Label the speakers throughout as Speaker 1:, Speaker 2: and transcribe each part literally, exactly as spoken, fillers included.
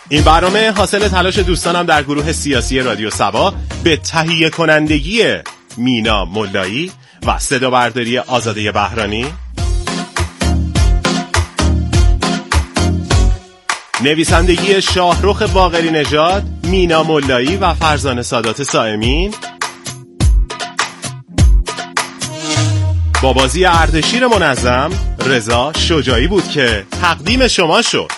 Speaker 1: این برنامه حاصل تلاش دوستانم در گروه سیاسی رادیو سبا به تهیه کنندگی مینا ملایی و صدا برداری آزاده بهرانی، نویسندگی شاهرخ باقری نژاد، مینا ملایی و فرزانه سادات سائمین، با بازی اردشیر منظم رضا شجاعی بود که تقدیم شما شد.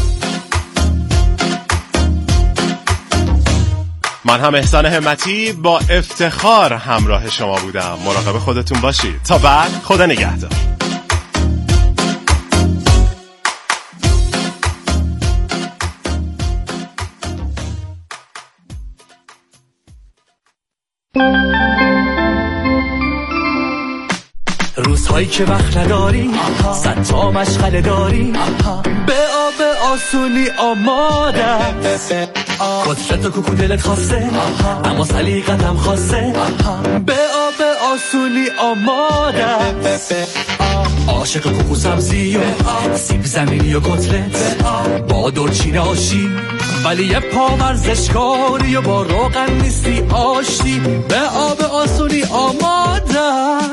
Speaker 1: من هم احسان همتی با افتخار همراه شما بودم. مراقب خودتون باشید. تا بعد، خدا نگهدار.
Speaker 2: روزهایی که وقت نداری صد تا مشغله داری، به آب آسونی آماده، قدرت و کوکو دلت خواسته اما سلیقتم خواسته، به آب آسونی آماده، عاشق کوکو سبزی و سیب زمینی و کتلت، با دورچین آشی ولی یه پا ورزشکاری و با روغن نیستی آشتی، به آب آسونی آماده،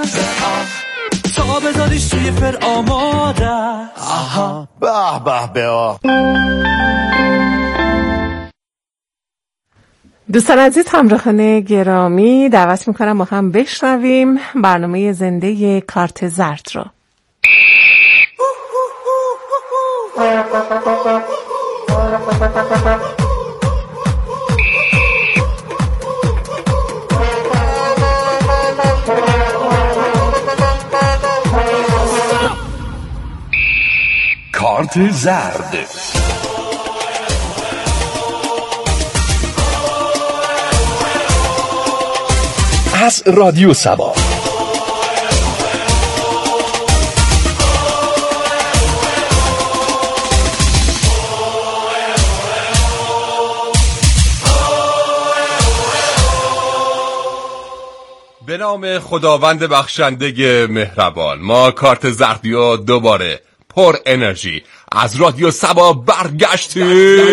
Speaker 2: تا بذاریش توی فر آماده. آها
Speaker 3: به به به آه.
Speaker 4: دوستان عزیز، همراهان گرامی، دعوت میکنم با هم بشنویم برنامه زنده کارت زرد رو.
Speaker 5: کارت زرد. از رادیو سبا.
Speaker 6: به نام خداوند بخشنده مهربان، ما کارت زردیو دوباره پر انرژی از رادیو سبا برگشتیم.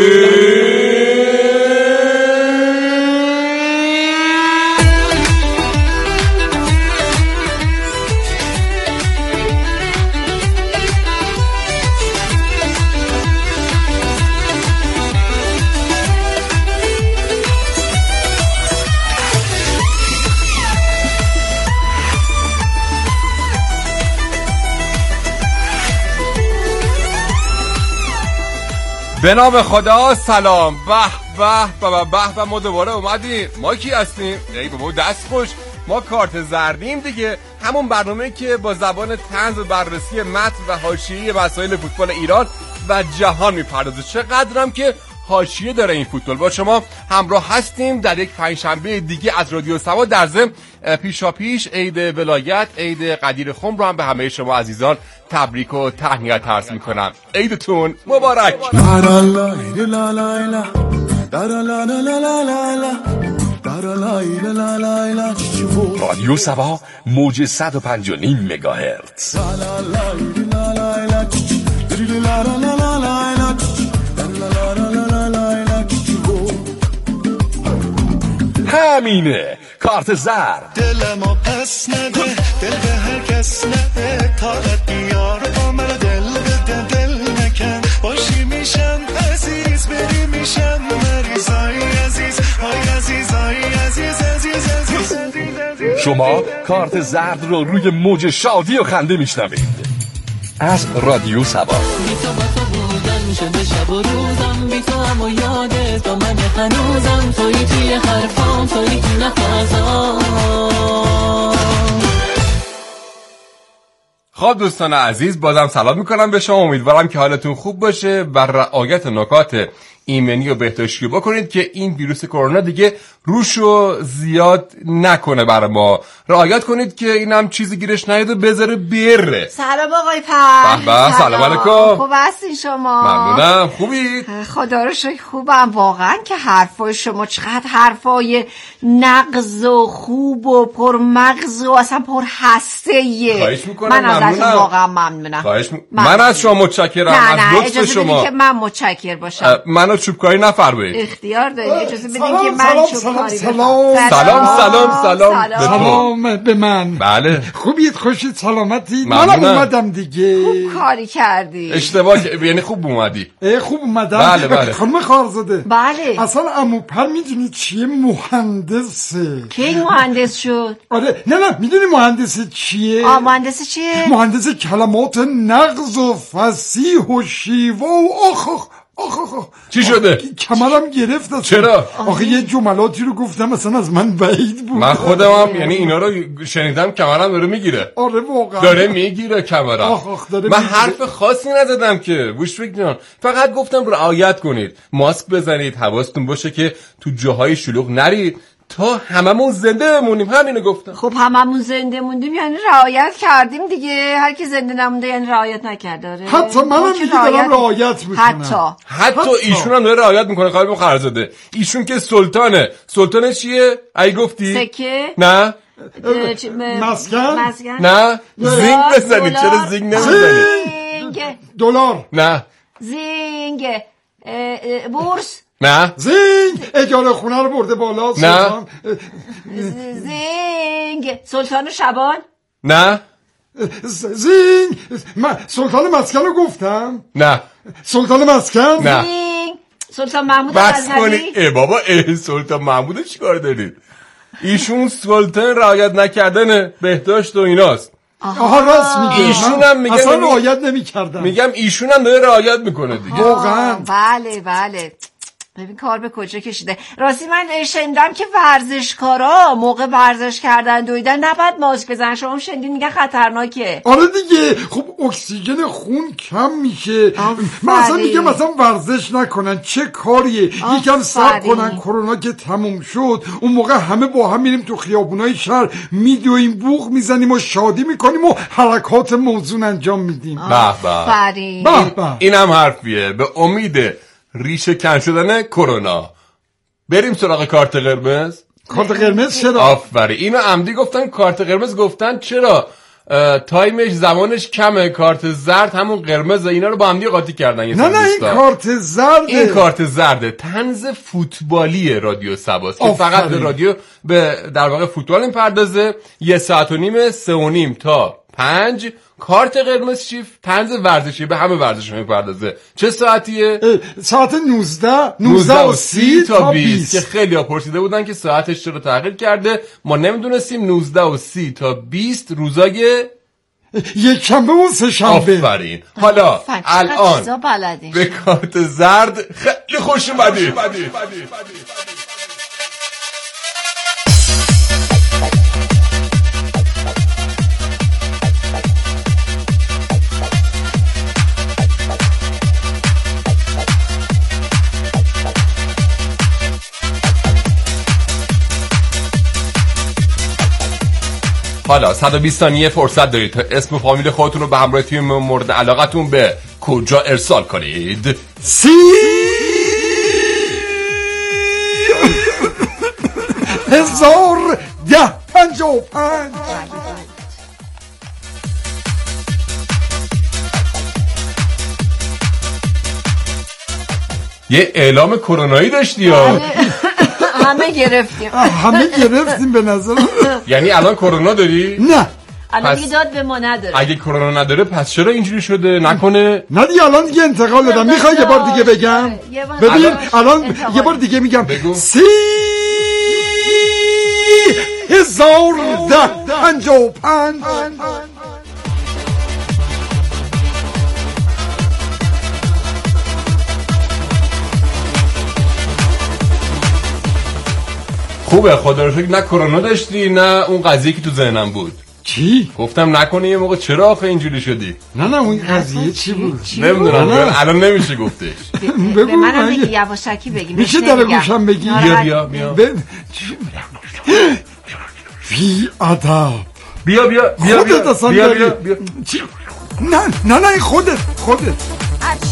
Speaker 6: به نام خدا، سلام. به به به به به ما دوباره اومدیم. ما کی هستیم؟ ای بابا دست خوش، ما کارت زردیم دیگه، همون برنامه که با زبان طنز و بررسی متن و حاشیه مسائل فوتبال ایران و جهان میپردازه. چقدرم که حاشیه داره این فوتبال. با شما همراه هستیم در یک پنجشنبه دیگه از رادیو سبا. در ضمن پیشا پیش عید ولایت، عید قدیر خم رو هم به همه شما عزیزان تبریک و تهنیت عرض میکنم. عیدتون مبارک.
Speaker 5: رادیو سبا موج صد و پنج و نیم مگاهرتز. همینه کارت زرد.
Speaker 7: دل ما پس نده، دل به هر کس نده، طاقت بیار با من دل بده، دل نکن باشی میشم عزیز، بری میشم مریض، آی عزیز، آی عزیز، آی عزیز، عزیز، عزیز، عزیز.
Speaker 5: شما کارت زرد رو روی موج شادی و خنده میشنوید از رادیو سبا.
Speaker 2: بی تو با تو بودن شده شب و روزم، بی تو هم و یادت با من هنوزم، توی توی حرفام، توی توی نفسام.
Speaker 6: خب دوستان عزیز، بازم سلام میکنم به شما. امیدوارم که حالتون خوب باشه و رعایت نکات ایمنی و بهداشتی بکنید که این ویروس کرونا دیگه روشو زیاد نکنه برای ما. رعایت کنید که اینم چیزی گیرش نیاد و بذاره بره.
Speaker 8: سلام آقای پر.
Speaker 6: به به، سلام علیکم.
Speaker 8: خوب هستین شما؟
Speaker 6: ممنونم. خوبی؟
Speaker 8: خدا رو شکر خوبم. واقعا که حرفای شما چقدر حرفای نغز و خوب و پرمغز و اصلا پر هسته‌ایه.
Speaker 6: خواهش میکنم.
Speaker 8: من ازتون واقعا ممنونم.
Speaker 6: خواهش م... من, من از شما متشکرم.
Speaker 8: نه
Speaker 6: از
Speaker 8: نه
Speaker 6: لطف
Speaker 8: اجازه
Speaker 6: شما.
Speaker 8: بدید که من متشکر باشم.
Speaker 6: منو چوبکاری نفرمایید.
Speaker 8: اختیار داری اجازه بدین
Speaker 3: سلام،
Speaker 8: که من
Speaker 3: سلام،
Speaker 8: چوبکاری
Speaker 3: سلام،
Speaker 8: بکنم.
Speaker 6: سلام سلام سلام به تو.
Speaker 3: سلام به من.
Speaker 6: بله
Speaker 3: خوبید، خوشید، سلامتید؟
Speaker 6: ممنونم.
Speaker 3: منم اومدم دیگه.
Speaker 8: خوب کاری کردی.
Speaker 6: اشتباه که- یعنی خوب اومدی.
Speaker 3: اه، خوب اومدم.
Speaker 6: بله، بله.
Speaker 3: خانم خارزاده.
Speaker 8: بله.
Speaker 3: اصلا عمو پر میدونی چیه؟ مهندسه.
Speaker 8: کی مهندس شد؟
Speaker 3: آره، نه نه، میدونی مهندس چیه؟
Speaker 8: آ مهندس چیه؟
Speaker 3: مهندس کلمات نغز و فصیح و شیوا و آخ آخ آخ آخ.
Speaker 6: چی شده؟
Speaker 3: کمرم گرفت اصلا.
Speaker 6: چرا؟
Speaker 3: آخه یه جملاتی رو گفتم اصلا از من بعید بود.
Speaker 6: من خودم هم یعنی اینا رو شنیدم کمرم داره میگیره.
Speaker 3: آره واقعا
Speaker 6: داره میگیره کمرم.
Speaker 3: آخ آخ داره
Speaker 6: من
Speaker 3: میگیره.
Speaker 6: حرف خاصی نزدم که گوش بگیرن، فقط گفتم رعایت کنید، ماسک بزنید، حواستون باشه که تو جاهای شلوغ نرید تا هممون زنده بمونیم. همینو گفتم.
Speaker 8: خب هممون زنده موندیم یعنی رعایت کردیم دیگه. هر کی زنده نمونده یعنی رعایت نکرده. آره.
Speaker 3: حتی منم
Speaker 8: ما که
Speaker 3: دیگه دارم رعایت میکنم.
Speaker 8: حتی
Speaker 6: حتی
Speaker 3: حتی.
Speaker 6: ایشون هم داره رعایت میکنه. خانم خرزاده ایشون که سلطانه. سلطان چیه؟ ای گفتی؟
Speaker 8: سکه
Speaker 6: نه
Speaker 8: اه، چ- م-
Speaker 3: مسکن؟
Speaker 8: مسکن
Speaker 6: نه زینگ بزنید.
Speaker 8: دلار،
Speaker 6: چرا زینگ نمیزنید؟
Speaker 8: زینگ
Speaker 3: دلار.
Speaker 6: نه
Speaker 8: زینگ اه، اه، بورس
Speaker 6: نه
Speaker 3: زینگ اجاره خونه رو برده بالا.
Speaker 6: نه.
Speaker 3: سلطان.
Speaker 8: ز- زینگ سلطان شبان
Speaker 6: نه
Speaker 3: ز- زینگ من سلطان مسکن رو گفتم.
Speaker 6: نه
Speaker 3: سلطان مسکن.
Speaker 6: نه.
Speaker 8: زینگ سلطان محمود
Speaker 6: بس کنید.
Speaker 8: غزنوی.
Speaker 6: ای بابا ای سلطان محمود چیکار دارید؟ ایشون سلطان رعایت نکردن بهداشت و ایناست.
Speaker 3: آها راست میگه.
Speaker 6: ایشون هم میگه
Speaker 3: اصلا
Speaker 6: نمی-
Speaker 3: رعایت نمیکردم.
Speaker 6: میگم ایشون هم داره رعایت میکنه دیگه.
Speaker 3: واقعا.
Speaker 8: آه، بله بله. ببین کار به کجا کشیده. راستی من شنیدم که ورزشکارا موقع ورزش کردن دویدن نباید ماسک بزنن. شما شنیدین میگن خطرناکه.
Speaker 3: آره دیگه، خب اکسیژن خون کم میشه. من اصلا
Speaker 8: آفرین.
Speaker 3: میگم مثلا ورزش نکنن، چه کاریه؟ یکم صبر
Speaker 8: آفرین.
Speaker 3: کنن، کرونا که تموم شد اون موقع همه با هم میریم تو خیابونای شهر میدویم، بوق میزنیم و شادی میکنیم و حرکات موزون انجام میدیم.
Speaker 6: به به
Speaker 8: آفرین.
Speaker 3: به به.
Speaker 6: اینم حرفیه. به امید ریشه کن شدن کرونا بریم سراغ کارت قرمز.
Speaker 3: کارت قرمز چرا؟
Speaker 6: آفرین. اینو عمدی گفتن کارت قرمز. گفتن چرا اه، تایمش زمانش کمه. کارت زرد همون قرمز. اینا رو با عمدی قاطی کردن. یه
Speaker 3: نه
Speaker 6: سری
Speaker 3: نه این
Speaker 6: دوستا.
Speaker 3: کارت زرده.
Speaker 6: این کارت زرده. طنز فوتبالی رادیو سباست که
Speaker 3: آفرین.
Speaker 6: فقط به رادیو به در واقع فوتبال میپردازه. یه ساعت و نیم، سه و نیم تا پنج. کارت قرمز چی؟ طنز ورزشی به همه ورزش میپردازه. چه ساعتیه؟
Speaker 3: اه، ساعت نوزده نوزده و سی تا بیست.
Speaker 6: که خیلی ها پرسیده بودن که ساعتش چرا تغییر کرده. ما نمیدونستیم. نوزده و سی تا بیست روزای
Speaker 3: یک شنبه و سه شنبه.
Speaker 6: آفرین. حالا
Speaker 8: آفرین. چقدر
Speaker 6: الان
Speaker 8: چیزا بلدین.
Speaker 6: به کارت زرد خیلی خوش اومدی. حالا صد و بیست ثانیه فرصت دارید تا اسم و فامیل خودتون رو به همراه تیم مورد علاقتون به کجا ارسال کنید.
Speaker 3: سی هزار ده پنجا و پنج.
Speaker 6: یه اعلام کرونایی داشتی یا؟
Speaker 8: همه گرفتیم.
Speaker 3: همه گرفتیم به نظر.
Speaker 6: یعنی الان کرونا داری؟
Speaker 3: نه
Speaker 8: الان
Speaker 6: پس-
Speaker 8: دیگه داد به ما نداره.
Speaker 6: اگه کرونا نداره پس چرا اینجوری شده؟ نکنه
Speaker 3: نه دیگه الان دیگه انتقال دادم. میخوای یه بار دیگه بگم؟
Speaker 8: یه بار
Speaker 3: ببین
Speaker 8: دیگه.
Speaker 3: الان
Speaker 8: انتقال.
Speaker 3: یه بار دیگه میگم.
Speaker 6: بگو.
Speaker 3: سی هزار ده پنجا و پنج.
Speaker 6: خوبه. خدا رو شکر نه کرونا داشتی نه اون قضیه که تو ذهنم بود.
Speaker 3: چی؟
Speaker 6: گفتم نکنه یه موقع چرا آخه اینجوری شدی.
Speaker 3: نه نه اون قضیه چی بود؟
Speaker 6: نمیدونم
Speaker 3: نه.
Speaker 6: الان نمیشه گفتش.
Speaker 8: به
Speaker 3: بگو
Speaker 8: منم
Speaker 3: مگه.
Speaker 8: بگی یواشکی بگی.
Speaker 3: میشه
Speaker 8: بهش
Speaker 3: در
Speaker 8: نمیگم.
Speaker 3: گوشم بگی؟
Speaker 8: ناراحت-
Speaker 6: بیا بیا
Speaker 3: ب... بی ادب.
Speaker 6: بیا بیا بیا
Speaker 3: خودت
Speaker 6: بیا
Speaker 3: اصلا
Speaker 6: بیا
Speaker 3: داری.
Speaker 6: بیا بیا.
Speaker 3: چی؟ نه نه نه خودت خودت.
Speaker 8: هرچی.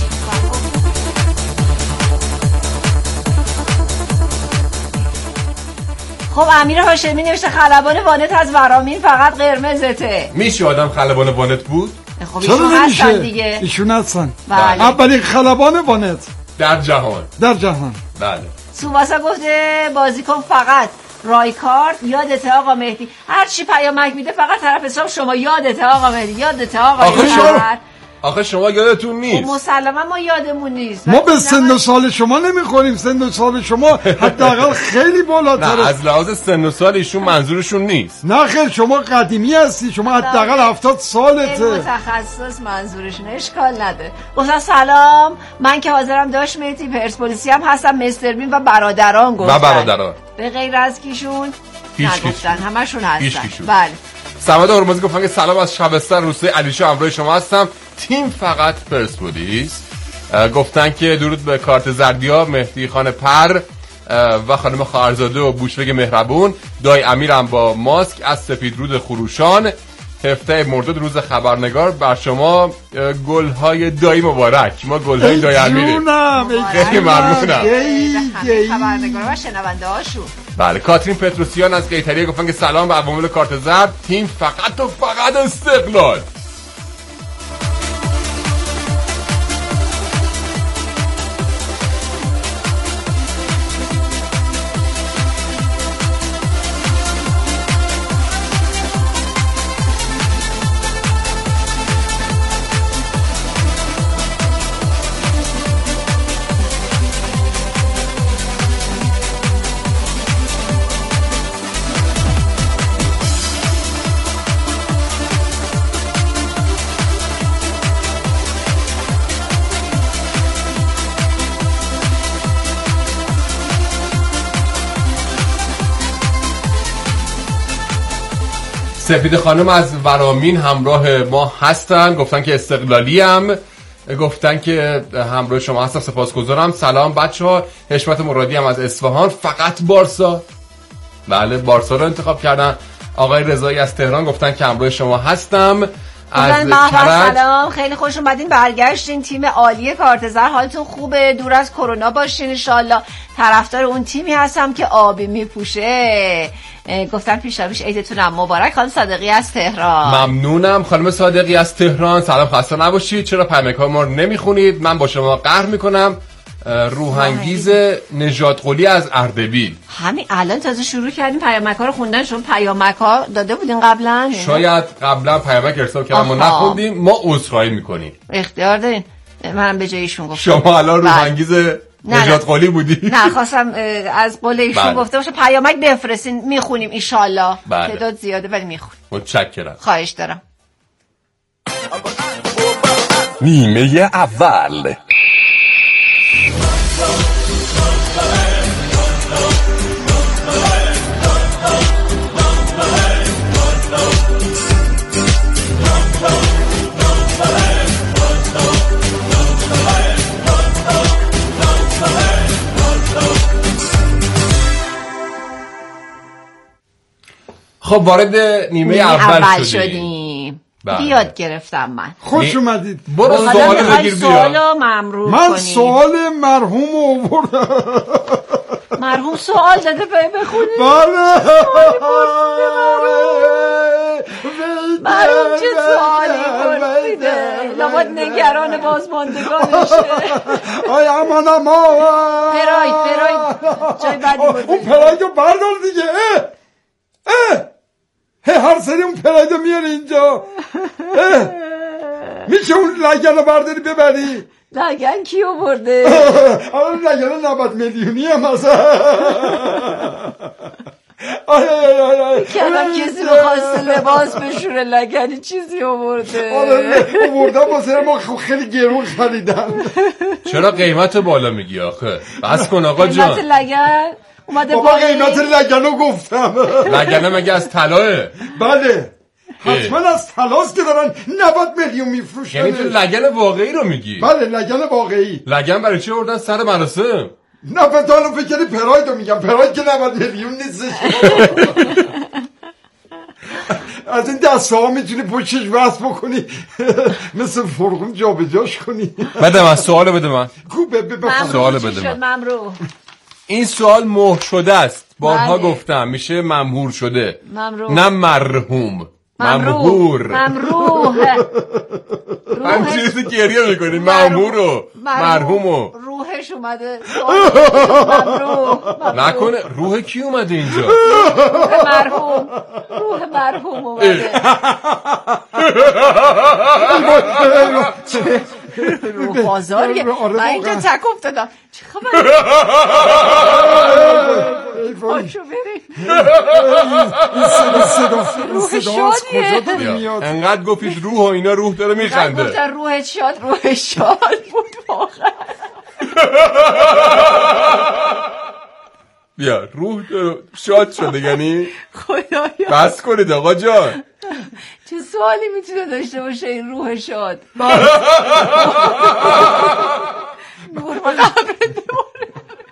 Speaker 8: خب امیر هاشمی نوشته خلبان وانت از ورامین فقط قرمزته.
Speaker 6: میشه آدم خلبان وانت بود؟
Speaker 8: خب
Speaker 3: چرا
Speaker 8: ایشون هستن
Speaker 3: نمیشه؟
Speaker 8: دیگه.
Speaker 3: ایشون هستن.
Speaker 8: بله.
Speaker 3: اولین خلبان وانت.
Speaker 6: در جهان.
Speaker 3: در جهان.
Speaker 6: بله.
Speaker 8: سوباسا گفته بازیکن فقط رایکارد. یادته آقا مهدی هر چی پیامک میده فقط طرف حساب شما یادته آقا مهدی یادته آقا
Speaker 6: مهدی. آخه شما یادتون نیست.
Speaker 8: مسلما ما یادمون نیست.
Speaker 3: ما به سن و سال شما نمیخوریم. سن و سال شما حداقل خیلی بالاتره.
Speaker 6: نه از لحاظ سن و سال ایشون منظورشون نیست.
Speaker 3: نه خیر شما قدیمی هستی. شما حداقل هفتاد سالته.
Speaker 8: متخصص منظورشون اشکال نده. گفتم سلام من که حاضرم داشت مهدی پرسپولیسی هم هستم مستر بین و برادران گفتن.
Speaker 6: و برادران.
Speaker 8: به غیر از کیشون نگفتن همشون هستن. بله.
Speaker 6: سمد هرمزی گفتن که سلام از شبستر روستای علیشا همراه شما هستم. تیم فقط پرسپولیس. گفتن که درود به کارت زردیا مهدی خان پر و خانم خواهرزاده و بوشبگ مهربون. دای امیرم با ماسک از سپیدرود خروشان. هفته مرداد روز خبرنگار بر شما گل‌های دای مبارک. ما گل‌های دای امیره. خیلی ممنونم.
Speaker 8: خبرنگار و شنونده هاشون.
Speaker 6: بله کاترین پتروسیان از قیطریه گفتن که سلام به عوامل کارت زرد. تیم فقط و فقط استقلال. سپید خانم از ورامین همراه ما هستن. گفتن که استقلالی هم گفتن که همراه شما هستم سپاسگزارم. سلام بچه ها. حشمت مرادی هم از اصفهان فقط بارسا. بله بارسا رو انتخاب کردن. آقای رضایی از تهران گفتن که همراه شما هستم.
Speaker 8: از کرج سلام خیلی خوش اومدین برگشتین تیم عالی کارت زرد حالتون خوبه دور از کرونا باشین ان شاء الله. طرفدار اون تیمی هستم که آبی میپوشه. گفتن پیشا پیش عیدتونم مبارک. خانم صادقی از تهران.
Speaker 6: ممنونم خانم صادقی از تهران. سلام خسته نباشید. چرا پیامک‌ها ما رو نمیخونید؟ من با شما قهر میکنم. روحانگیز نجات قلی از اردبیل.
Speaker 8: همین الان تازه شروع کردیم پیامک ها رو خوندن. شما پیامک ها داده بودین قبلا؟
Speaker 6: شاید قبلا پیامک ارسال کردم ما نخوندیم. ما عذرخواهی میکنیم.
Speaker 8: اختیار دارین. منم به جای ایشون گفتم.
Speaker 6: شما الان روحانگیز نجات قلی بودی؟
Speaker 8: نه خواستم از قول ایشون گفته باشه پیامک بفرستین میخونیم ان شاء الله. تعداد زیاده ولی میخونیم.
Speaker 6: متشکرم.
Speaker 8: خواهش دارم.
Speaker 5: نیمه اول.
Speaker 6: خب وارد نیمه اول, اول شدیم,
Speaker 8: شدیم. بیاد گرفتم من.
Speaker 3: خوش اومدید.
Speaker 6: برو سوال بگیر بیا.
Speaker 8: سوالو ممرور
Speaker 3: من
Speaker 8: کنیم.
Speaker 3: سوال مرحوم آوردم.
Speaker 8: مرحوم سوال داده پای بخونیم.
Speaker 3: بله.
Speaker 8: مرحوم چه سوالی پرسیده. لابد نگران بازماندگانشه.
Speaker 3: آی امان اما.
Speaker 8: پراید پراید جای بدی بود.
Speaker 3: اون پرایدو بردار دیگه. اه اه هر سری اون پرایدو میاری اینجا. میشه اون لگن رو برداری ببری؟
Speaker 8: لگن کیو برده؟
Speaker 3: اون لگن نود میلیونی هم مثلا. آی آی آی آی
Speaker 8: کردم کسی رو خواسته لباس بشوره لگنی چیزی آورده.
Speaker 3: آره آوردم واسه ما خیلی گرون خریدم.
Speaker 6: چرا قیمت بالا میگی آخه؟ بس کن آقا جان.
Speaker 8: قیمت لگن اومده
Speaker 3: بابا قیمت لگنو گفتم.
Speaker 6: لگنه مگه از طلاه؟
Speaker 3: بله حتما از طلاست که دارن نود میلیون میفروشن.
Speaker 6: یعنی تو لگن واقعی رو میگی؟
Speaker 3: بله لگن واقعی.
Speaker 6: لگن برای چی آوردن سر مراسم؟
Speaker 3: نه پتانو فکری پراید رو میگم. پراید که نود میلیون نیستش. از این دسته ها میتونی پشتش وصل بکنی مثل فرقون جا به جاش کنی.
Speaker 6: بده من سوالو بده من.
Speaker 8: سوالو بده من.
Speaker 6: این سوال مهر شده است. بارها گفتم میشه ممهور شده.
Speaker 8: ممرو.
Speaker 6: نه مرحوم. ممرور
Speaker 8: ممروح
Speaker 6: هم چیزی گریه میکنی ممرور رو مرحوم رو
Speaker 8: روحش اومده ممروح
Speaker 6: نکنه روح کی اومده اینجا؟
Speaker 8: روح مرحوم روح مرحوم اومده روح بازاریه من اینجا تک افتادم چه خبره؟ باشو بریم روح شادیه
Speaker 6: انقدر گفتید روح و اینا روح داره میخنده
Speaker 8: گفتن روح شاد روح شاد بود واقعا
Speaker 6: بیا روح شاد شده یعنی
Speaker 8: خدایا
Speaker 6: بس کنید آقا جان
Speaker 8: چه سوالی میتونه داشته باشه این روح شاد نور و قبرت بمونه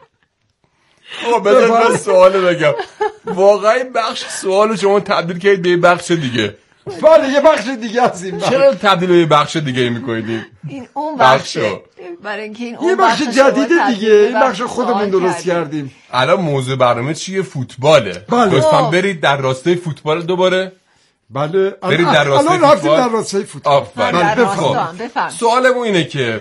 Speaker 6: آقا بذار من سوال بگم واقعا این بخش سوال شما تبدیل کردید به بخش دیگه
Speaker 3: بله یه بخش دیگه از این بخش
Speaker 6: چرا تبدیل به بخش دیگه میکنید
Speaker 8: این اون بخشه برای اینکه این
Speaker 3: یه بخش جدید دیگه این بخش خودمون درست کردیم
Speaker 6: الان موضوع برنامه چیه؟ فوتباله لطفاً برید در راستای فوتبال دوباره
Speaker 3: بله
Speaker 6: برید در راستای
Speaker 3: فوتبال الان رفتیم در راستای فوتبال
Speaker 6: بفرمایید سوالمون اینه که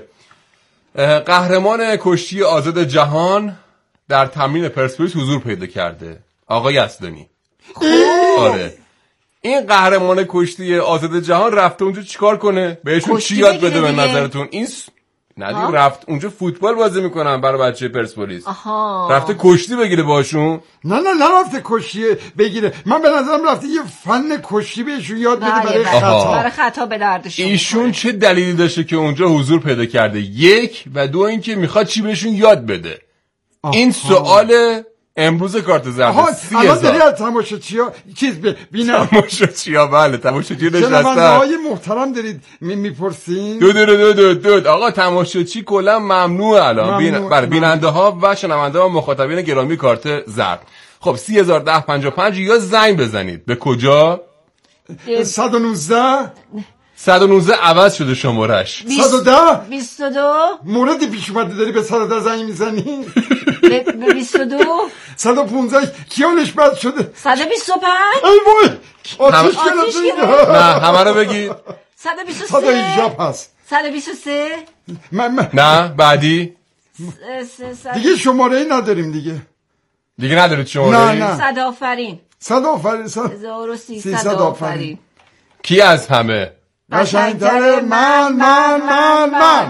Speaker 6: قهرمان کشتی آزاد جهان در تمرین پرسپولیس حضور پیدا کرده آقای یزدانی آره این قهرمان کشتی آزاد جهان رفته اونجا چیکار کنه؟ بهشون چی یاد بده به نظرتون؟ این س... ندیم رفت اونجا فوتبال بازی میکنن برای بچه پرسپولیس رفته کشتی بگیره باشون؟
Speaker 3: نه نه نه رفته کشتی بگیره من به نظرم رفته یه فن کشتی بهشون یاد بده برای خطا
Speaker 8: برای خطا به دردشون
Speaker 6: ایشون چه دلیلی داشته که اونجا حضور پیدا کرده؟ یک و دو اینکه میخواد چی بهشون یاد بده. آها. این سوال امروز کارت زرد سی
Speaker 3: هزار الان داری از تماشاچی‌ها چیز ببینم
Speaker 6: تماشاچی‌ها بله تماشاچی نشستن
Speaker 3: شنونده‌های محترم دارید میپرسین
Speaker 6: دو دو دو دو دو آقا تماشاچی کلا ممنوعه الان بین برای بیننده‌ها و شنونده‌ها و مخاطبین گرامی کارت زرد. خب سی هزار ده پنجاه و پنج یا زنگ بزنید به کجا؟
Speaker 3: صد و نوزده
Speaker 6: صد و نوزده عوض شده شمارش
Speaker 3: صد و ده
Speaker 8: بیست و دو
Speaker 3: موردی پیش اومده داری به صد و ده زنگ میزنی
Speaker 8: به بیست و دو
Speaker 3: صد و پونزده کیانش بد شده
Speaker 8: صد و بیست و پنج
Speaker 3: ای وای آتیش گرفته
Speaker 6: نه همه رو بگی
Speaker 8: صد و بیست و سه
Speaker 3: صد و هجده هست
Speaker 8: صد و بیست و سه
Speaker 6: نه بعدی
Speaker 3: دیگه شماره ای نداریم دیگه
Speaker 6: دیگه ندارید شماره
Speaker 3: نه نه
Speaker 8: صد آفرین
Speaker 3: صد آفرین
Speaker 8: هزار و سیصد آفرین
Speaker 6: کی از همه
Speaker 3: قشنگتر من من من من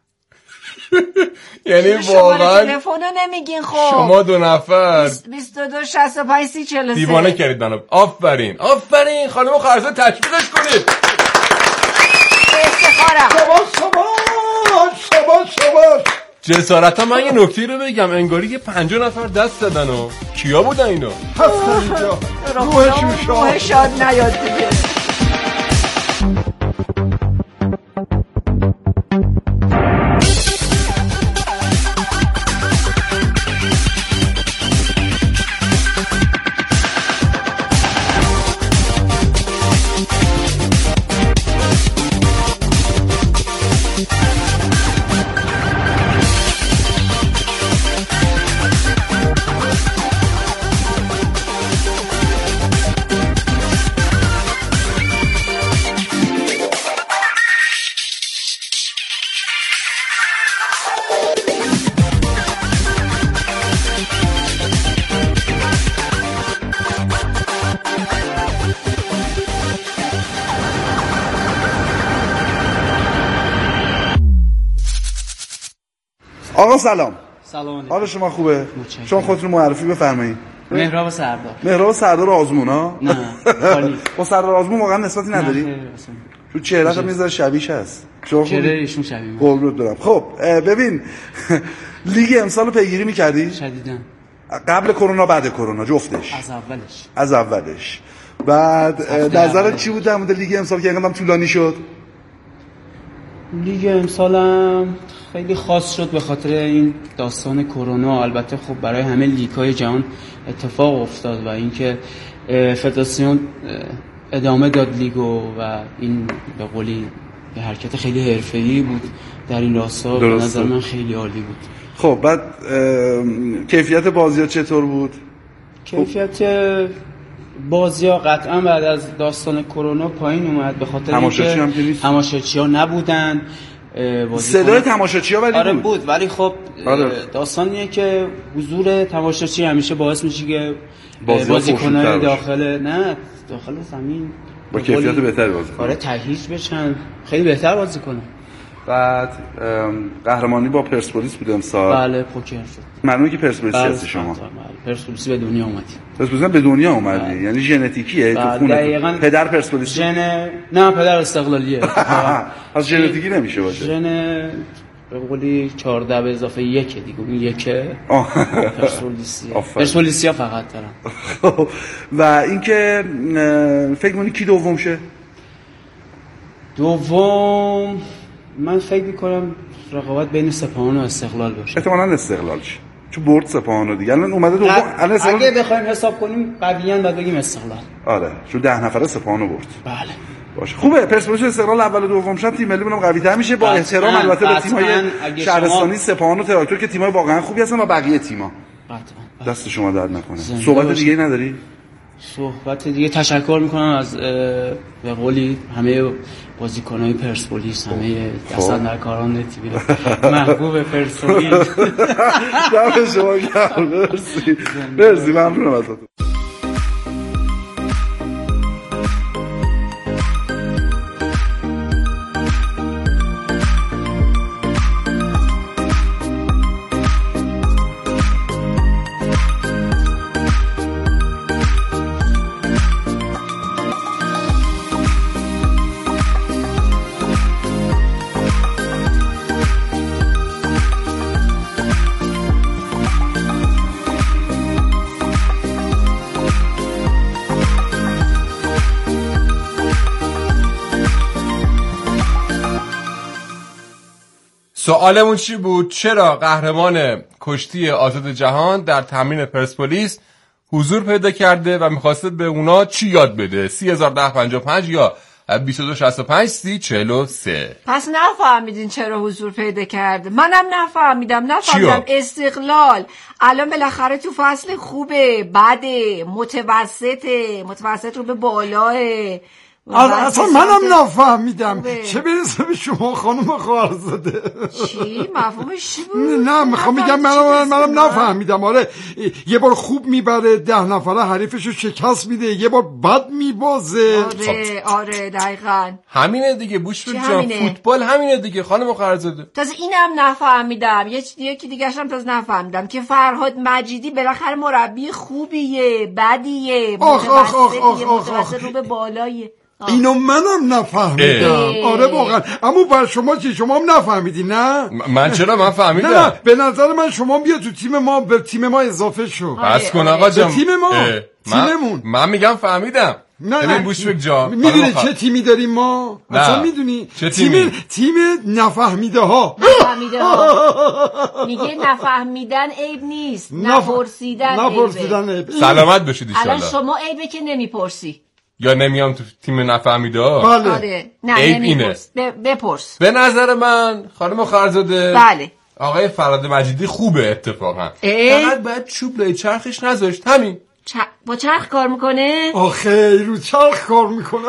Speaker 6: یعنی واقعا
Speaker 8: تلفن رو نمیگین خب
Speaker 6: شما دو نفر
Speaker 8: بیست و دو شصت و پنج سی چهل و سه
Speaker 6: دیوانه کردید منو آفرین آفرین خانم خارزه تشویقش کنید
Speaker 8: افتخارم
Speaker 3: شباش شباش شباش شباش
Speaker 6: جسارتا من یه نکته رو بگم انگاری یه پنجاه نفر دست دادن و کیا بودن اینا
Speaker 3: هستن اینجا روحشون شاد
Speaker 8: روح شاد نیاد دیگه
Speaker 9: آقا سلام.
Speaker 10: سلام.
Speaker 9: حال شما خوبه؟ شما خودتون معرفی بفرمایید.
Speaker 10: مهراب سردار.
Speaker 9: مهراب سردار آزمون ها؟
Speaker 10: نه. خالی.
Speaker 9: با سردار آزمون واقعا نسبتی نداری؟
Speaker 10: نه.
Speaker 9: تو چهره‌ت میذاره شبیهش هست.
Speaker 10: چهره ایشون شبیه.
Speaker 9: قربونت برم. خب ببین لیگ امسالو پیگیری می‌کردی؟
Speaker 10: شدیداً.
Speaker 9: قبل کرونا بعد کرونا جفتش.
Speaker 10: از اولش.
Speaker 9: از اولش. بعد نظرت چی بود در مورد لیگ امسال که اینقدر طولانی شد؟
Speaker 10: لیگ امسالم خیلی خاص شد به خاطر این داستان کرونا. البته خب برای همه لیگ‌های جهان اتفاق افتاد و اینکه فدراسیون ادامه داد لیگو و این به قولی یه حرکت خیلی حرفه‌ای بود در این راستا. به نظر من خیلی عالی بود.
Speaker 9: خب بعد کیفیت بازی‌ها چطور بود؟
Speaker 10: کیفیت بازی‌ها قطعا بعد از داستان کرونا پایین اومد به خاطر
Speaker 9: تماشاچی هم که نیست.
Speaker 10: تماشاچی‌ها نبودن.
Speaker 9: صدای تماشاچی‌ها ولی
Speaker 10: آره
Speaker 9: بود.
Speaker 10: بود ولی خب
Speaker 9: آره.
Speaker 10: داستانیه که حضور تماشاچی همیشه باعث میشه که
Speaker 9: بازی‌ها
Speaker 10: بازیکن‌های داخل نه داخل زمین
Speaker 9: با کیفیت بهتری بازی کنن.
Speaker 10: آره تهییج بشن خیلی بهتر بازی کنن.
Speaker 9: بعد قهرمانی با پرسپولیس بود امسال.
Speaker 10: بله پوکر شد.
Speaker 9: معلومه که پرسپولیسی هستی شما.
Speaker 10: پرسپولیسی به دنیا اومدی.
Speaker 9: پرسپولیسی به دنیا اومدی. یعنی ژنتیکیه تو خونه. پدر پرسپولیسی.
Speaker 10: ژن نه پدر استقلالیه.
Speaker 9: از ژنتیکی نمیشه باشه.
Speaker 10: ژن به قولی چهارده به اضافه یک دیگه اون یکه پرسپولیسی. پرسپولیسیا فقط دارن.
Speaker 9: و اینکه فکر می‌کنی کی دوم شه؟
Speaker 10: دوم من فکر میکنم رقابت بین سپاهان و استقلال باشه.
Speaker 9: احتمالاً استقلال شه. چون برد سپاهان رو دیگه. الان اومده دوم. الان
Speaker 10: استقلال اگه بخوایم حساب کنیم قویاً بعد بگیم استقلال.
Speaker 9: آره. چون ده نفره سپاهان رو برد.
Speaker 10: بله.
Speaker 9: باشه. خوبه. پرسپولیس استقلال اول و دوم شد تیم ملی اونم قوی‌تر میشه با احترام البته به تیم‌های شهرستانی سپاهان و تراکتور که تیم‌های واقعاً خوبی هستن و بقیه تیم‌ها. قطعاً. دست شما درد نکنه. صحبت دیگه نداری؟
Speaker 10: صحبت دیگه تشکر میکنم از به قولی همه بازیکن‌های پرسپولیس همه دستاندرکاران تیم محبوب پرسپولیس.
Speaker 9: دم شما گرم. مرسی. مرسی ممنونم ازتون.
Speaker 6: سوالمون چی بود؟ چرا قهرمان کشتی آزاد جهان در تمرین پرسپولیس حضور پیدا کرده و میخواسته به اونا چی یاد بده؟ سی هزار ده پنجاه و پنج یا بیست و دو شصت و پنج سی چهل و سه.
Speaker 8: پس نفهمیدین چرا حضور پیدا کرده؟ منم نفهمیدم نفهمیدم استقلال الان بالاخره تو فصل خوبه، بده، متوسطه، متوسط رو به بالاه.
Speaker 3: اصلا منم نفهمیدم چه برسه به شما خانم خواهرزاده.
Speaker 8: چی؟ مفهومش چی بود؟
Speaker 3: نه میخوام میگم منم منم نفهمیدم. آره یه بار خوب میبره ده نفره حریفشو شکست میده، یه بار بد میبازه.
Speaker 8: آره آره دقیقاً
Speaker 6: همینه دیگه. بوشفیل جان فوتبال همینه دیگه خانم خواهرزاده.
Speaker 8: تازه اینم نفهمیدم، یکی دیگه هم تازه نفهمیدم که فرهاد مجیدی بالاخره مربی خوبیه، بدیه، متوسطه رو به بالاییه.
Speaker 3: اینو منم نفهمیدم. آره واقعا. اما بر شما چی؟ شما هم نفهمیدی نه؟
Speaker 6: من چرا من فهمیدم؟
Speaker 3: نه به نظر من شما بیا تو تیم ما، به تیم ما اضافه شو.
Speaker 6: بس کن آقا جان.
Speaker 3: تیم ما تیممون.
Speaker 6: من, من میگم فهمیدم. ببین بوشفیک جان
Speaker 3: میدونی چه تیمی داریم ما؟ اصلا میدونی تیم تیم نفهمیده ها.
Speaker 8: نفهمیده ها. میگه نفهمیدن عیب نیست، نپرسیدن
Speaker 3: عیبه.
Speaker 6: سلامت بشید ان شاء الله.
Speaker 8: الان شما عیبه که نمیپرسی
Speaker 6: یا نمیام تو تیم نفهمیده ها.
Speaker 3: بله.
Speaker 8: آره نه نمیپرس، بپرس.
Speaker 6: به نظر من خانم خواهرزاده
Speaker 8: بله
Speaker 6: آقای فرهاد مجیدی خوبه اتفاقا. فقط باید چوب لای چرخش نذاشت. همین.
Speaker 8: چ... با چرخ کار میکنه؟
Speaker 3: آخه رو چرخ کار میکنه.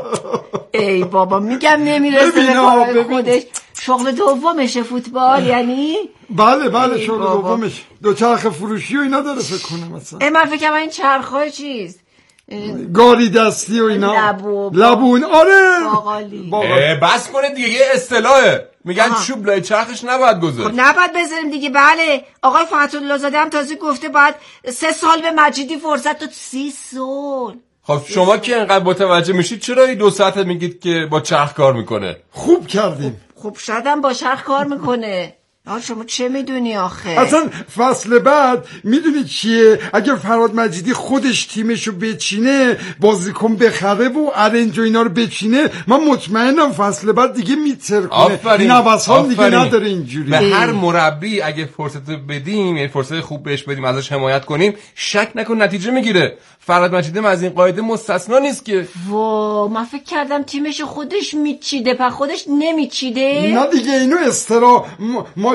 Speaker 8: ای بابا میگم نمیرسه به کار خودش. شغل دومشه فوتبال یعنی؟
Speaker 3: بله بله شغل دومش. دو چرخ فروشی و اینا داره فکر کنم مثلا.
Speaker 8: ای من فکرم این چرخای چیز
Speaker 3: گاری دستی و اینا.
Speaker 8: لبو
Speaker 3: لبون. آره
Speaker 8: باقالی.
Speaker 6: بس کنه دیگه یه اصطلاحه. میگن چوب لای چرخش نباید گذاشت.
Speaker 8: خب نباید بذاریم دیگه. بله آقای فتح‌الله زاده هم تازه گفته بعد سه سال به مجیدی فرصت داد. سی سال.
Speaker 6: خب شما که انقدر متوجه میشید چرا این دو ساعته میگید که با چرخ کار میکنه؟
Speaker 3: خوب کردیم.
Speaker 8: خب شاید هم با چرخ کار میکنه. آه شما چه میدونی آخه؟
Speaker 3: اصلا فصل بعد میدونی چیه؟ اگه فرهاد مجیدی خودش تیمشو بچینه، بازیکن بخره و ارنج و اینا رو بچینه، من مطمئنم فصل بعد دیگه میتر کنه. نوس ها دیگه نداره اینجوری.
Speaker 6: به هر مربی اگه فرصت بدیم، یعنی فرصت خوب بهش بدیم، ازش حمایت کنیم، شک نکن نتیجه میگیره. فرهاد مجیدی از این قاعده مستثنا نیست که.
Speaker 8: وا من فکر کردم تیمش خودش میچیده، پس خودش نمیچیده.
Speaker 3: نه دیگه اینو استرا ما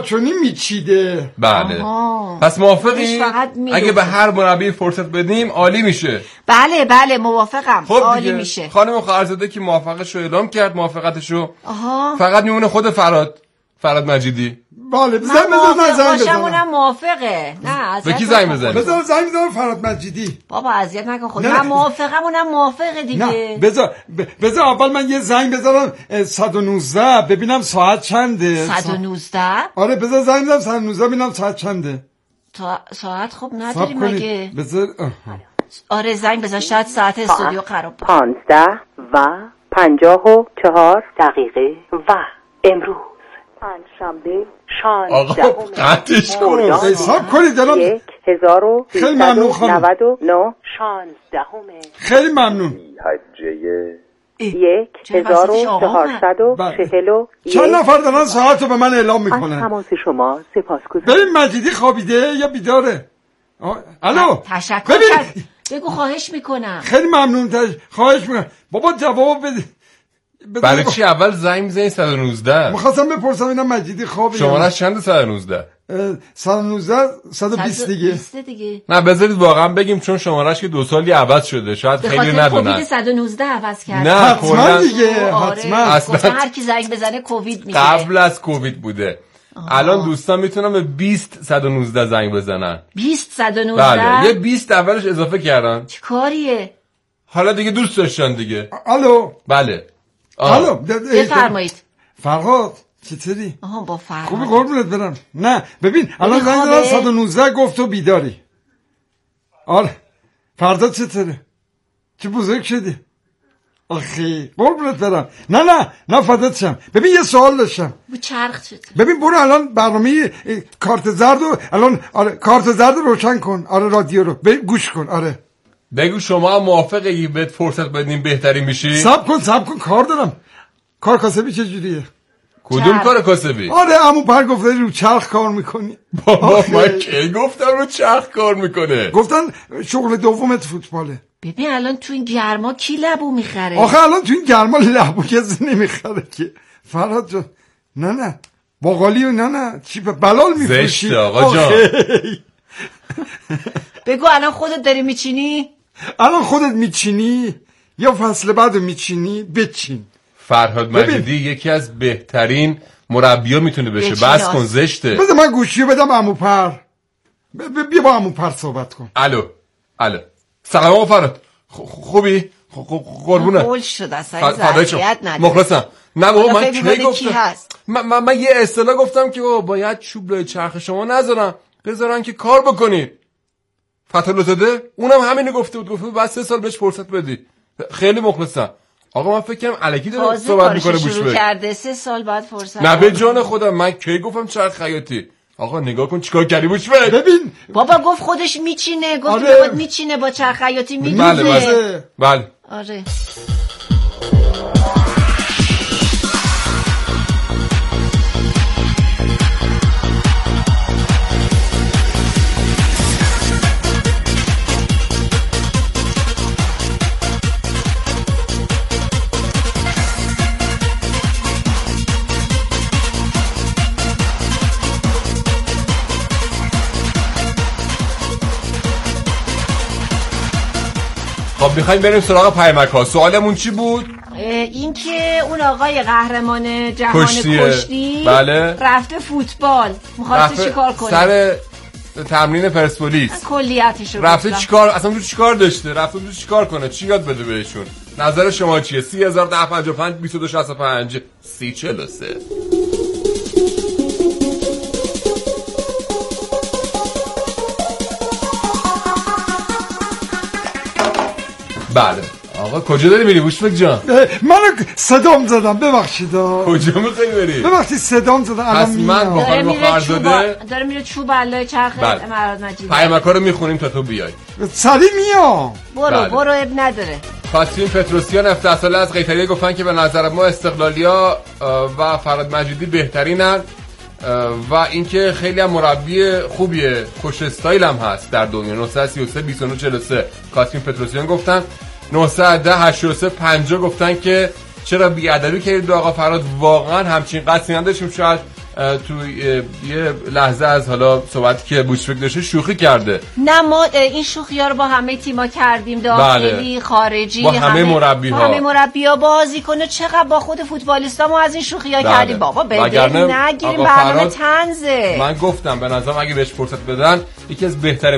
Speaker 3: چونی میچیده.
Speaker 6: بله.
Speaker 8: آها.
Speaker 6: پس موافقی؟ اگه به هر مربی فرصت بدیم عالی میشه.
Speaker 8: بله بله موافقم.
Speaker 6: خب
Speaker 8: عالی
Speaker 6: دیگه.
Speaker 8: میشه.
Speaker 6: خانم خواهرزاده که موافقش رو اعلام کرد، موافقتشو.
Speaker 8: آها.
Speaker 6: فقط میمونه خود فراد. فراد مجیدی.
Speaker 3: بله بزن
Speaker 8: من موافق
Speaker 3: زنگ
Speaker 8: باشم
Speaker 3: بزنم.
Speaker 8: اونم موافقه. نه
Speaker 6: به کی زنگ بزنی؟
Speaker 3: بذار زنگ بزنم فراد مجیدی.
Speaker 8: بابا اذیت نکن خود. من موافقم اونم موافقه دیگه.
Speaker 3: نه بذار بذار اول من یه زنگ بزنم صد و نوزده ببینم ساعت چنده.
Speaker 8: صد و نوزده؟
Speaker 3: آره بذار زنگ بزنم صد و نوزده ببینم ساعت چنده.
Speaker 8: تا ساعت خب نداری مگه؟
Speaker 3: بذار
Speaker 8: آره زنگ بزن شاید ساعت استودیو خراب باشه.
Speaker 11: پانزده و پنجاه و چهار دقیقه و امروز پنجشنبه شانزده
Speaker 6: آقا قطعش کن
Speaker 3: حساب کنید الان
Speaker 11: یک هزار و
Speaker 3: خیلی ممنون خانم
Speaker 11: نود و نه شانزدهم
Speaker 3: خیلی ممنون
Speaker 11: حجه یک هزار و چهارصد و چهل و
Speaker 3: چند نفر دارن ساعت رو به من اعلام میکنن؟
Speaker 11: از تماس شما سپاسگزارم.
Speaker 3: ببین مجیدی خوابیده یا بیداره؟ الو
Speaker 8: تشکر کرد. بگو خواهش میکنم.
Speaker 3: خیلی ممنون تش... خواهش میکنم بابا جواب بده.
Speaker 6: برای چی اول زنگ میزنی صد و نوزده؟
Speaker 3: میخواستم بپرسم اینا مجیدی خوابه.
Speaker 6: شماره‌اش چنده صد و نوزده؟
Speaker 3: صد و نوزده صد و بیست دیگه.
Speaker 8: دیگه.
Speaker 6: نه بذارید واقعا بگیم چون شماره‌اش که دو سالی عوض شده شاید خیلی ندونن.
Speaker 8: کووید صد و نوزده عوض کرد.
Speaker 6: نه
Speaker 3: حتما دیگه حتما.
Speaker 8: اصلا هر کی زنگ بزنه کووید میشه.
Speaker 6: قبل از کووید بوده. آه. الان دوستان میتونن به بیست صد و نوزده زنگ بزنن.
Speaker 8: بیست صد و نوزده؟
Speaker 6: بله یه بیست اولش اضافه کردن.
Speaker 8: چه کاریه؟
Speaker 6: حالا دیگه دوست داشتن دیگه.
Speaker 3: الو
Speaker 6: بله.
Speaker 3: الو
Speaker 8: بفرمایید.
Speaker 3: فرهاد چطوری؟
Speaker 8: آها با فرهاد.
Speaker 3: خوبی قربونت برم. نه ببین الان زنگ دادن صد و نوزده گفت تو بیداری. آره فرهاد چطوره؟ چه بزرگ شدی؟ آخی قربونت برم. نه نه نه فدات شم. ببین یه سوال داشتم.
Speaker 8: بو چرخ شد.
Speaker 3: ببین برو الان برنامه کارت زردو الان آره کارت زرد روشن کن. آره رادیو رو گوش کن. آره
Speaker 6: بگو شما موافقی بهت فرصت بدیم بهترین میشی؟
Speaker 3: صبر کن صبر کن کار دارم. کار کاسبی چه جوریه؟
Speaker 6: کدوم کار کاسبی؟
Speaker 3: آره عمو پر گفته رو چرخ کار میکنی.
Speaker 6: بابا من کی گفتم رو چرخ کار میکنه؟
Speaker 3: گفتن شغل دومت فوتباله.
Speaker 8: ببین الان تو این گرما کی لبو میخره؟
Speaker 3: آخه الان تو این گرما لبو کسی نمیخره که. فرهاد جان نه نه باقالی نه نه چی بلال میفروشی؟
Speaker 6: زشت آقا جان.
Speaker 8: بگو الان خودت داری میچینی؟
Speaker 3: الان خودت میچینی یا فصل بعد میچینی؟ بچین.
Speaker 6: فرهاد مجیدی یکی از بهترین مربی‌ها میتونه بشه. بس کن زشته.
Speaker 3: بذار من گوشیو بدم عمو پر. بیا با عمو پر صحبت کن.
Speaker 6: الو الو سلام آقا فرهاد خوبی؟ قربونه.
Speaker 8: قول شد اصلا ظرفیت نداره.
Speaker 6: مخلصم. نه بابا من کی
Speaker 8: گفتم؟
Speaker 6: من من, من یه اصطلاح گفتم که بابا باید چوب لای چرخ شما نذارن. بذارن که کار بکنید. فتح زاده اونم همینو گفته بود. گفته بعد سه سال بهش فرصت بدی. خیلی مخلصم. آقا من فکر کنم الکی داره صحبت میکنه بوش
Speaker 8: شروع کرده سه سال بعد فرصت.
Speaker 6: نه به جان خودم من کی گفتم چرخ خیاطی. آقا نگاه کن چیکار کردی بوش
Speaker 3: ببین
Speaker 8: بابا گفت خودش میچینه. گفت
Speaker 3: آره.
Speaker 8: بعد میچینه با چرخ خیاطی میدوزه.
Speaker 6: بله بله بله
Speaker 8: آره
Speaker 6: خب میخوایم بریم سراغ پیامک ها. سوالمون چی بود؟
Speaker 8: این که اون آقای قهرمان جهان
Speaker 6: کشتیه.
Speaker 8: کشتی
Speaker 6: بله.
Speaker 8: رفته فوتبال میخواسته چیکار کنه؟
Speaker 6: سر تمرین پرسپولیس
Speaker 8: کلیتش رو
Speaker 6: رفته چیکار اصلا تو چیکار داشته؟ رفته تو چیکار کنه؟ چی یاد بده بهشون؟ نظر شما چیه؟ سی هزار ده پنجاه و پنج بیست و دو شصت و پنج سی چهل و سه. بله آقا کجا داری میری بوشفک جان؟
Speaker 3: منو صدام زدم ببخشید.
Speaker 6: کجا میخوای بری؟
Speaker 3: ببخشید صدام زدم الان
Speaker 6: میام. من خانم خواهرزاده
Speaker 8: داره میره چوب علای چرخ مراد مجید.
Speaker 6: پیامک‌ها رو میخونیم تا تو بیای.
Speaker 3: سری میام.
Speaker 8: برو بله. برو اب نداره.
Speaker 6: کاترین پتروسیان هفده ساله از قیصریه گفتن که به نظر ما استقلالیا و فراد مجیدی بهترینن و اینکه خیلی هم مربی خوبیه، خوش استایل هم هست در دنیا. نه سه سه بیست و نه چهل و سه کاترین پتروسیان گفتن. نه ده هشتاد و سه پنجاه گفتن که چرا بی‌ادبی کردید به آقا فراد. واقعا همچین قصدی نداشتیم. شاید تو یه لحظه از حالا صحبت که بوشفک داشته شوخی کرده.
Speaker 8: نه ما این شوخی‌ها رو با همه تیم‌ها کردیم، داخلی، بله. خارجی،
Speaker 6: با همه, همه مربی‌ها،
Speaker 8: با همه مربی‌ها، بازیکن‌ها، چقدر با خود فوتبالیست‌ها ما از این شوخی‌ها بله. کردیم. بابا بده نگیریم، برنامه طنزه.
Speaker 6: من گفتم به نظرم اگه بهش فرصت بدن یکی از بهترین